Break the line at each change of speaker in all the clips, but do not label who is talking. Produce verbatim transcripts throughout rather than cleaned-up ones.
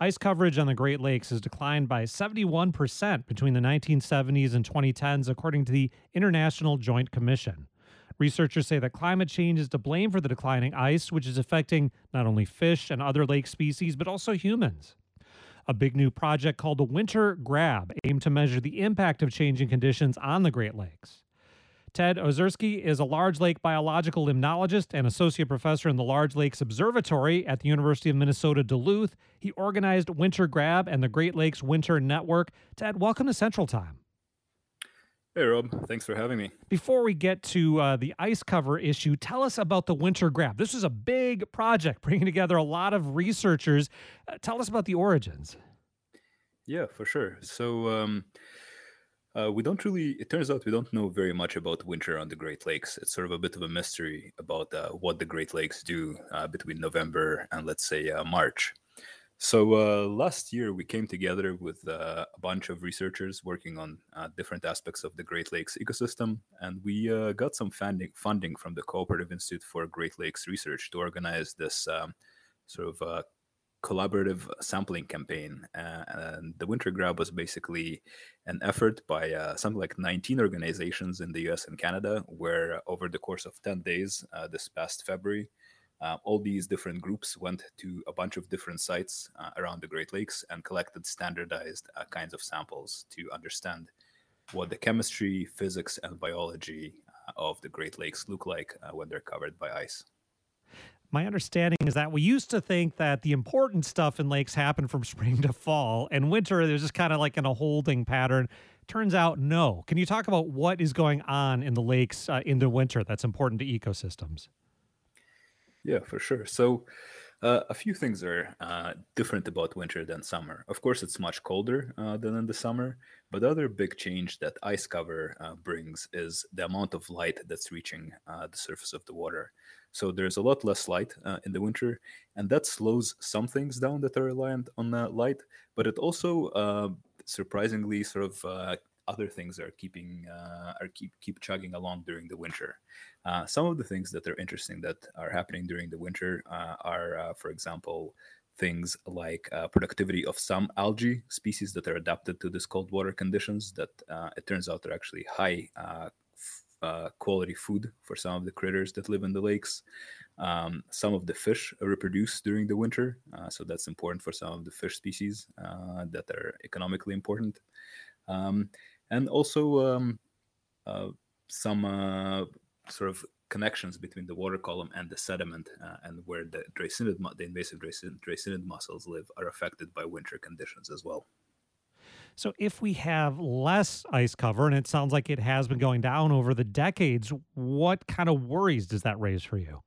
Ice coverage on the Great Lakes has declined by seventy-one percent between the nineteen seventies and twenty tens, according to the International Joint Commission. Researchers say that climate change is to blame for the declining ice, which is affecting not only fish and other lake species, but also humans. A big new project called the Winter Grab aimed to measure the impact of changing conditions on the Great Lakes. Ted Ozerski is a large lake biological limnologist and associate professor in the Large Lakes Observatory at the University of Minnesota Duluth. He organized Winter Grab and the Great Lakes Winter Network. Ted, welcome to Central Time.
Hey, Rob. Thanks for having me.
Before we get to uh, the ice cover issue, tell us about the Winter Grab. This is a big project bringing together a lot of researchers. Uh, tell us about the origins.
Yeah, for sure. So um, uh, we don't really, it turns out we don't know very much about winter on the Great Lakes. It's sort of a bit of a mystery about uh, what the Great Lakes do uh, between November and, let's say, uh, March. So uh, last year we came together with uh, a bunch of researchers working on uh, different aspects of the Great Lakes ecosystem, and we uh, got some funding funding from the Cooperative Institute for Great Lakes Research to organize this um, sort of uh, collaborative sampling campaign. Uh, and the Winter Grab was basically an effort by uh, something like nineteen organizations in the U S and Canada, where uh, over the course of ten days uh, this past February, Uh, all these different groups went to a bunch of different sites uh, around the Great Lakes and collected standardized uh, kinds of samples to understand what the chemistry, physics, and biology uh, of the Great Lakes look like uh, when they're covered by ice.
My understanding is that we used to think that the important stuff in lakes happened from spring to fall, and winter, there's just kind of like in a holding pattern. Turns out, no. Can you talk about what is going on in the lakes uh, in the winter that's important to ecosystems?
Yeah, for sure. So uh, a few things are uh, different about winter than summer. Of course, it's much colder uh, than in the summer, but the other big change that ice cover uh, brings is the amount of light that's reaching uh, the surface of the water. So there's a lot less light uh, in the winter, and that slows some things down that are reliant on uh, light, but it also uh, surprisingly sort of uh, other things are keeping uh, are keep keep chugging along during the winter. Uh, some of the things that are interesting that are happening during the winter uh, are, uh, for example, things like uh, productivity of some algae species that are adapted to this cold water conditions. That uh, it turns out are actually high uh, f- uh, quality food for some of the critters that live in the lakes. Um, some of the fish reproduce during the winter, uh, so that's important for some of the fish species uh, that are economically important. Um, and also um, uh, some uh, sort of connections between the water column and the sediment uh, and where the dracaenid, mu- the invasive dracaenid, dracaenid mussels live are affected by winter conditions as well.
So if we have less ice cover, and it sounds like it has been going down over the decades, what kind of worries does that raise for you?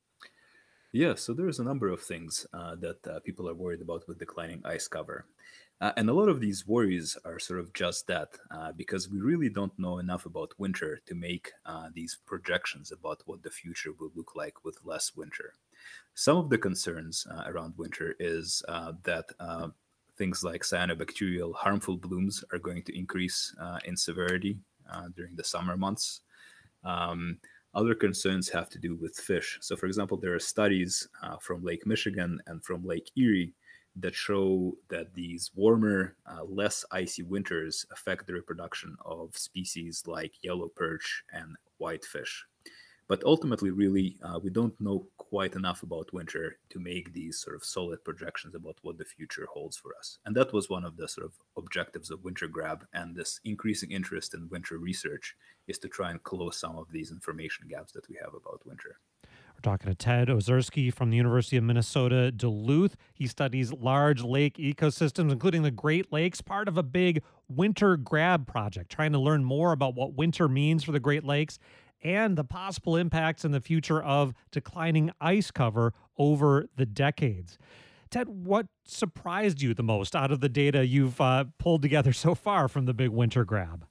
Yeah, so there's a number of things uh, that uh, people are worried about with declining ice cover. Uh, and a lot of these worries are sort of just that, uh, because we really don't know enough about winter to make uh, these projections about what the future will look like with less winter. Some of the concerns uh, around winter is uh, that uh, things like cyanobacterial harmful blooms are going to increase uh, in severity uh, during the summer months. Um, Other concerns have to do with fish. So, for example, there are studies uh, from Lake Michigan and from Lake Erie that show that these warmer, uh, less icy winters affect the reproduction of species like yellow perch and whitefish. But ultimately, really, uh, we don't know quite enough about winter to make these sort of solid projections about what the future holds for us. And that was one of the sort of objectives of Winter Grab, and this increasing interest in winter research is to try and close some of these information gaps that we have about winter.
We're talking to Ted Ozerski from the University of Minnesota Duluth. He studies large lake ecosystems, including the Great Lakes, part of a big Winter Grab project, trying to learn more about what winter means for the Great Lakes and the possible impacts in the future of declining ice cover over the decades. Ted, what surprised you the most out of the data you've uh, pulled together so far from the big Winter Grab?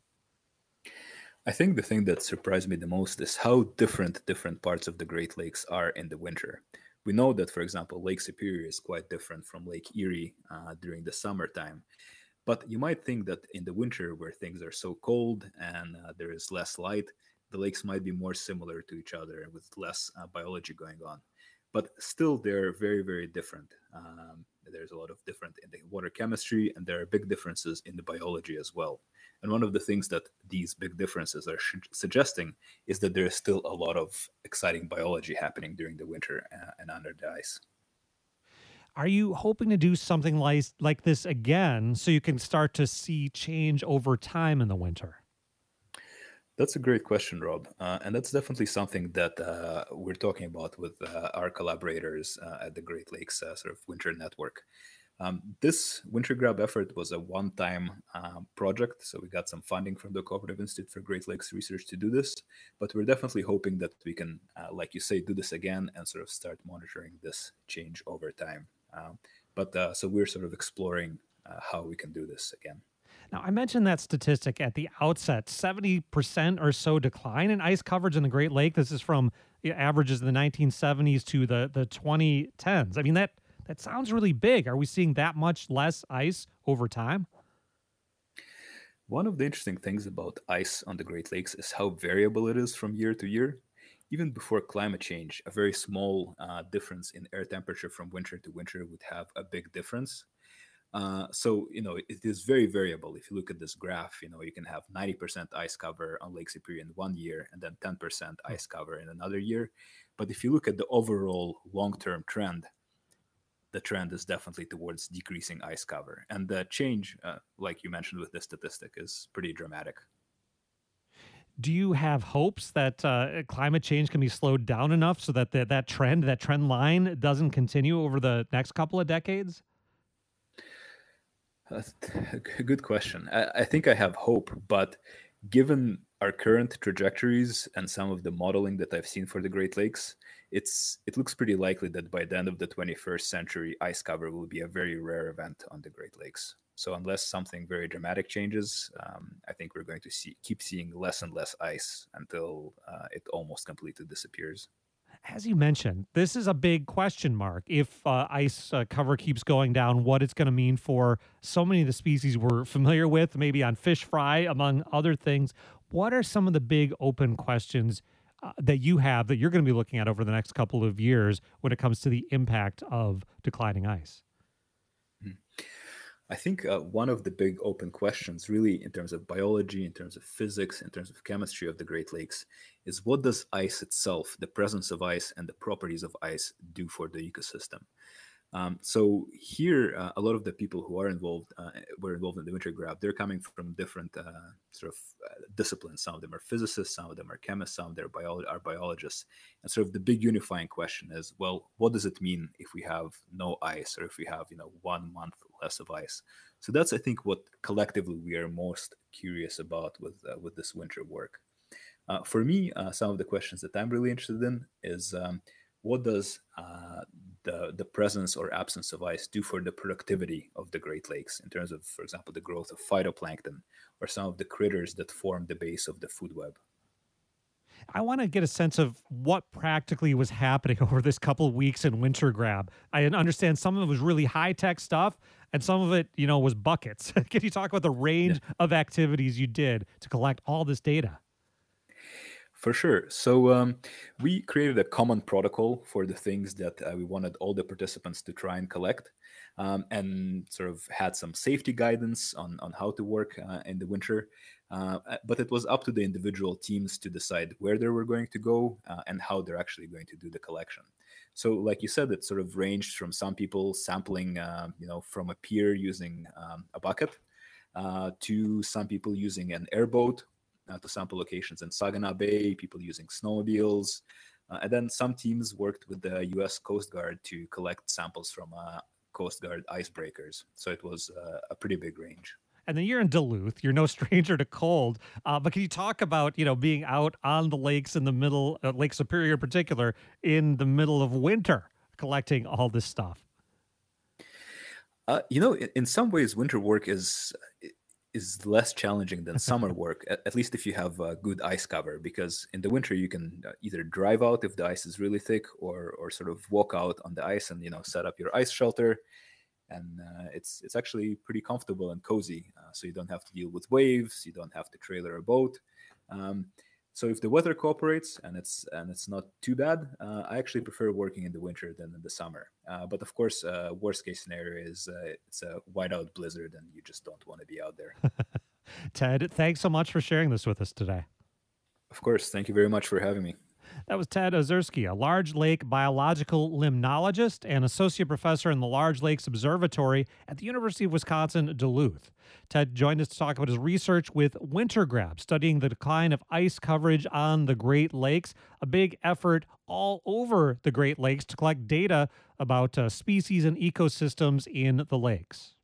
I think the thing that surprised me the most is how different different parts of the Great Lakes are in the winter. We know that, for example, Lake Superior is quite different from Lake Erie uh, during the summertime. But you might think that in the winter, where things are so cold and uh, there is less light, the lakes might be more similar to each other with less uh, biology going on. but still they're very, very different. Um, there's a lot of different in the water chemistry, and there are big differences in the biology as well. And one of the things that these big differences are sh- suggesting is that there is still a lot of exciting biology happening during the winter uh, and under the ice.
Are you hoping to do something like like this again so you can start to see change over time in the winter?
That's a great question, Rob. Uh, and that's definitely something that uh, we're talking about with uh, our collaborators uh, at the Great Lakes uh, sort of Winter Network. Um, this Winter Grab effort was a one time um, project. So we got some funding from the Cooperative Institute for Great Lakes Research to do this. But we're definitely hoping that we can, uh, like you say, do this again and sort of start monitoring this change over time. Um, but uh, so we're sort of exploring uh, how we can do this again.
Now, I mentioned that statistic at the outset, seventy percent or so decline in ice coverage in the Great Lake. This is from the averages in the nineteen seventies to the, the twenty tens. I mean, that, that sounds really big. Are we seeing that much less ice over time?
One of the interesting things about ice on the Great Lakes is how variable it is from year to year. Even before climate change, a very small uh, difference in air temperature from winter to winter would have a big difference. Uh, so, you know, it is very variable. If you look at this graph, you know, you can have ninety percent ice cover on Lake Superior in one year and then ten percent
Hmm.
ice cover in another year. But if you look at the overall long-term trend, the trend is definitely towards decreasing ice cover. And the change, uh, like you mentioned with this statistic, is pretty dramatic.
Do you have hopes that uh, climate change can be slowed down enough so that the, that trend, that trend line doesn't continue over the next couple of decades?
That's a good question. I, I think I have hope, but given our current trajectories and some of the modeling that I've seen for the Great Lakes, it's it looks pretty likely that by the end of the twenty-first century, ice cover will be a very rare event on the Great Lakes. So unless something very dramatic changes, um, I think we're going to see keep seeing less and less ice until uh, it almost completely disappears.
As you mentioned, this is a big question mark. If uh, ice uh, cover keeps going down, what it's going to mean for so many of the species we're familiar with, maybe on fish fry, among other things. What are some of the big open questions uh, that you have that you're going to be looking at over the next couple of years when it comes to the impact of declining ice?
Mhm. I think uh, one of the big open questions, really, in terms of biology, in terms of physics, in terms of chemistry of the Great Lakes, is what does ice itself, the presence of ice and the properties of ice, do for the ecosystem? Um, so here, uh, a lot of the people who are involved, uh, were involved in the Winter Grab. They're coming from different uh, sort of uh, disciplines. Some of them are physicists, some of them are chemists, some of them are, bio- are biologists. And sort of the big unifying question is, well, what does it mean if we have no ice, or if we have, you know, one month less of ice? So that's, I think, what collectively we are most curious about with uh, with this winter work. Uh, for me, uh, some of the questions that I'm really interested in is um, what does uh, the the presence or absence of ice do for the productivity of the Great Lakes in terms of, for example, the growth of phytoplankton or some of the critters that form the base of the food web?
I want to get a sense of what practically was happening over this couple of weeks in Winter Grab. I understand some of it was really high tech stuff, and some of it, you know, was buckets. Can you talk about the
Yeah.
range of activities you did to collect all this data?
For sure. So um, we created a common protocol for the things that uh, we wanted all the participants to try and collect, um, and sort of had some safety guidance on, on how to work uh, in the winter. Uh, uh, but it was up to the individual teams to decide where they were going to go uh, and how they're actually going to do the collection. So, like you said, it sort of ranged from some people sampling, uh, you know, from a pier using um, a bucket, uh, to some people using an airboat uh, to sample locations in Saginaw Bay, people using snowmobiles. Uh, and then some teams worked with the U S Coast Guard to collect samples from uh, Coast Guard icebreakers. So it was uh, a pretty big range.
And then you're in Duluth. You're no stranger to cold. Uh, but can you talk about, you know, being out on the lakes in the middle, uh, Lake Superior in particular, in the middle of winter, collecting all this stuff?
Uh, you know, in, in some ways, winter work is is less challenging than summer work. At, at least if you have uh, good ice cover, because in the winter you can uh, either drive out if the ice is really thick, or or sort of walk out on the ice and, you know, set up your ice shelter, and uh, it's it's actually pretty comfortable and cozy. Uh, so you don't have to deal with waves, you don't have to trailer a boat. Um, So if the weather cooperates and it's and it's not too bad, uh, I actually prefer working in the winter than in the summer. Uh, but of course, uh, worst case scenario is uh, it's a whiteout blizzard and you just don't want to be out there.
Ted, thanks so much for sharing this with us today.
Of course, thank you very much for having me.
That was Ted Ozerski, a large lake biological limnologist and associate professor in the Large Lakes Observatory at the University of Wisconsin, Duluth. Ted joined us to talk about his research with Wintergrab, studying the decline of ice coverage on the Great Lakes, a big effort all over the Great Lakes to collect data about uh, species and ecosystems in the lakes.